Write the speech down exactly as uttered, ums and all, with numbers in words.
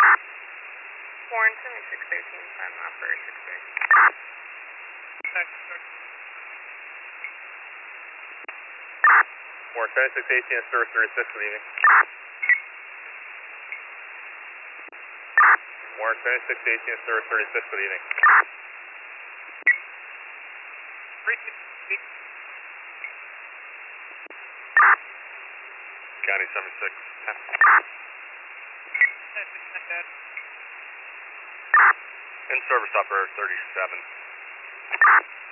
Warren, seventy-six thirteen, time off for six thirty. Warren, seventy-six eighteen, service thirty-six, good evening. Warren, seventy-six eighteen, service thirty-six, good evening. County seventy-six ten. In service operator thirty-seven.